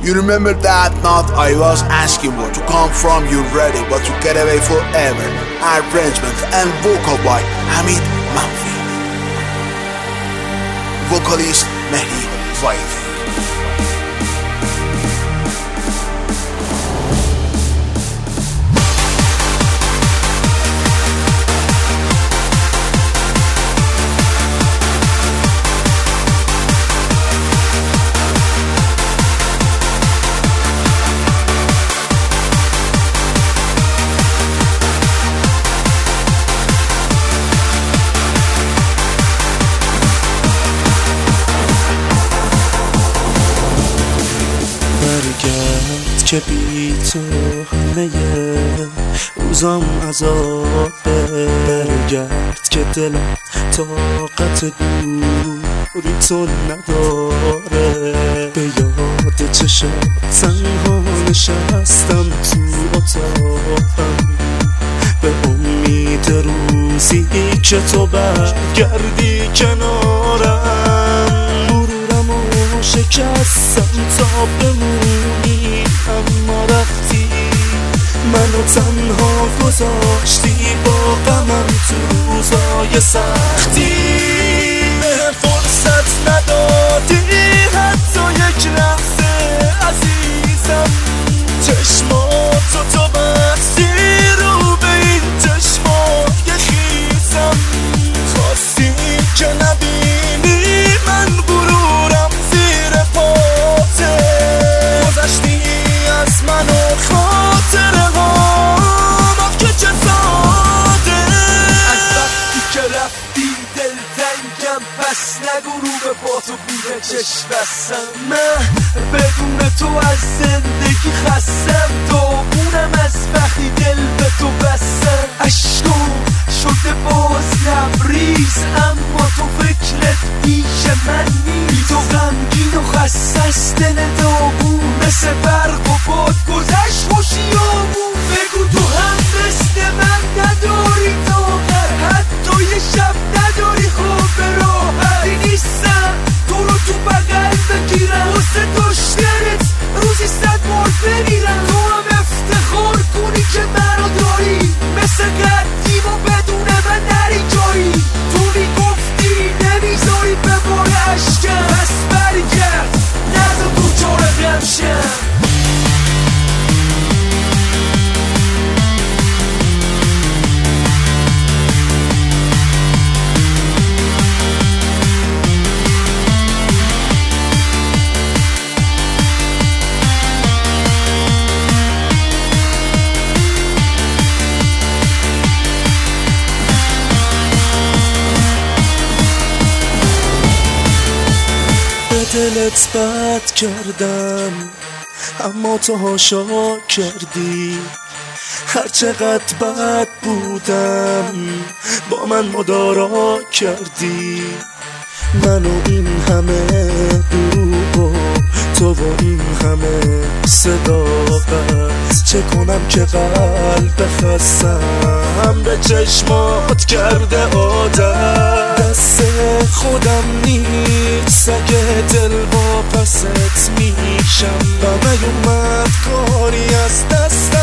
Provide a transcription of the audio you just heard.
You remember that night I was asking where to come from, you ready but to get away forever. Arrangement and vocal by Hamid Manfi, vocalist Mehdi Vaifi. برگرد که بی تو همه روزام عذابه، برگرد که دلم طاقت دوری تو نداره. به یاد چشات تنها نشستم تو اتاقم، به امید روزی که تو برگردی کنارم. غرورمو شکستم تا بمونی اما رفتی، منو تنها گذاشتی با غمم تو روزای سختی. به فرصت ندادی حتی یک لحظه عزیزم، چشماتو تو بستی رو به این چشمای خیزم. خواستی که نبینی من غرورم زیر پاته، گذشتی از من و خاطره هام که چه ساده. از وقتی که رفتی دلتنگم، پس نگو رو به با تو بیره چشم بستم. من بدون تو از زندگی خستم، داغونم از وقتی دل به تو بستم. عشقم شده باز لبریز، اما تو فکرت پیش من نیست. بی تو غمگین و خسته است دل داغون، مثل برق و باد گذشت خوشیامون. بگو تو هم مثل من نداری طاقت، حتی یه شب نداری خواب راحت. نیستم تو رو تو بغل بگیرم، واسه داشتنت روزی 100 بار بمیرم. تو هم افتخار کنی که منو داری، مثل قدیم و بدون من نری جایی. تو میگفتی نمیذاری به بار عشقم، پس برگرد نذار تو جار غم شم. دلت بد کردم اما تو هاشا کردی. هر چقدر بد بودم با من مدارا کردی. من و این همه دروغ و تو و این همه صداقت، چه کنم که قلب خستم به چشمات کرده عادت. دست خودم نیست اگه دل با پست میشم، و نیومد کاری از دست